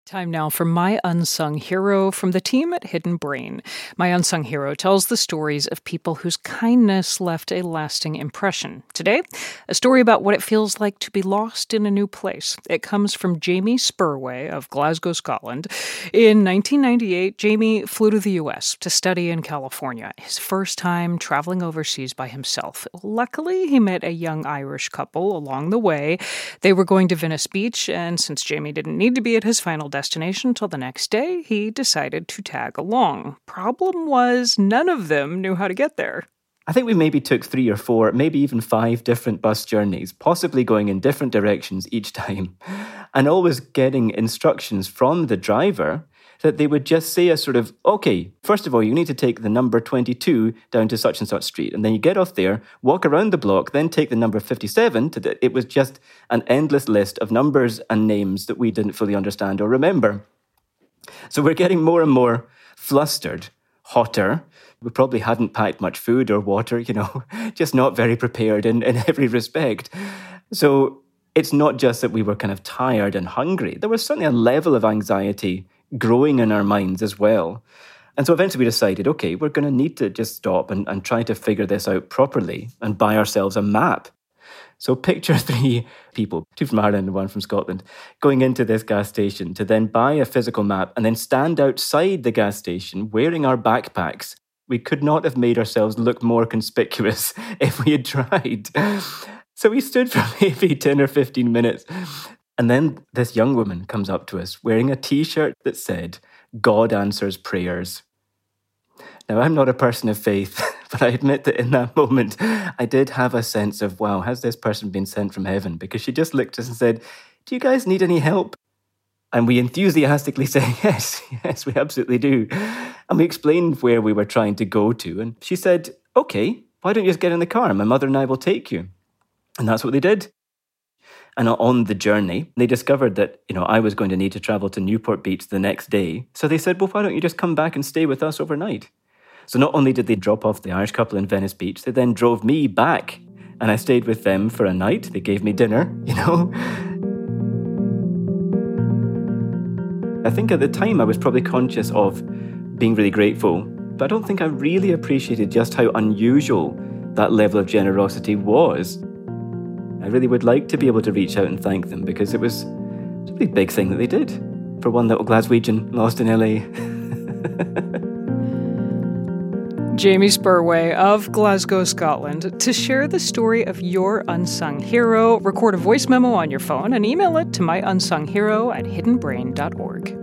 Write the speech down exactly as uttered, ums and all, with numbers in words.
Time now for My Unsung Hero from the team at Hidden Brain. My Unsung Hero tells the stories of people whose kindness left a lasting impression. Today, a story about what it feels like to be lost in a new place. It comes from Jamie Spurway of Glasgow, Scotland. In nineteen ninety-eight, Jamie flew to the U S to study in California, his first time traveling overseas by himself. Luckily, he met a young Irish couple along the way. They were going to Venice Beach, and since Jamie didn't need to be at his final destination till the next day, he decided to tag along. Problem was, none of them knew how to get there. I think we maybe took three or four, maybe even five different bus journeys, possibly going in different directions each time, and always getting instructions from the driver that they would just say a sort of, okay, first of all, you need to take the number twenty-two down to such and such street. And then you get off there, walk around the block, then take the number fifty-seven. To the, it was just an endless list of numbers and names that we didn't fully understand or remember. So we're getting more and more flustered, hotter. We probably hadn't packed much food or water, you know, just not very prepared in, in every respect. So it's not just that we were kind of tired and hungry. There was certainly a level of anxiety growing in our minds as well. And so eventually we decided, okay, we're going to need to just stop and, and try to figure this out properly and buy ourselves a map. So picture three people, two from Ireland and one from Scotland, going into this gas station to then buy a physical map and then stand outside the gas station wearing our backpacks. We could not have made ourselves look more conspicuous if we had tried. So we stood for maybe ten or fifteen minutes. And then this young woman comes up to us wearing a T-shirt that said, "God answers prayers." Now, I'm not a person of faith, but I admit that in that moment, I did have a sense of, wow, has this person been sent from heaven? Because she just looked at us and said, "Do you guys need any help?" And we enthusiastically said, yes, yes, we absolutely do. And we explained where we were trying to go to. And she said, okay, why don't you just get in the car? My mother and I will take you. And that's what they did. And on the journey, they discovered that, you know, I was going to need to travel to Newport Beach the next day. So they said, well, why don't you just come back and stay with us overnight? So not only did they drop off the Irish couple in Venice Beach, they then drove me back. And I stayed with them for a night. They gave me dinner, you know. I think at the time I was probably conscious of being really grateful, but I don't think I really appreciated just how unusual that level of generosity was. I really would like to be able to reach out and thank them because it was a really big thing that they did for one little Glaswegian lost in L A. Jamie Spurway of Glasgow, Scotland. To share the story of your unsung hero, record a voice memo on your phone and email it to myunsunghero at hidden brain dot org.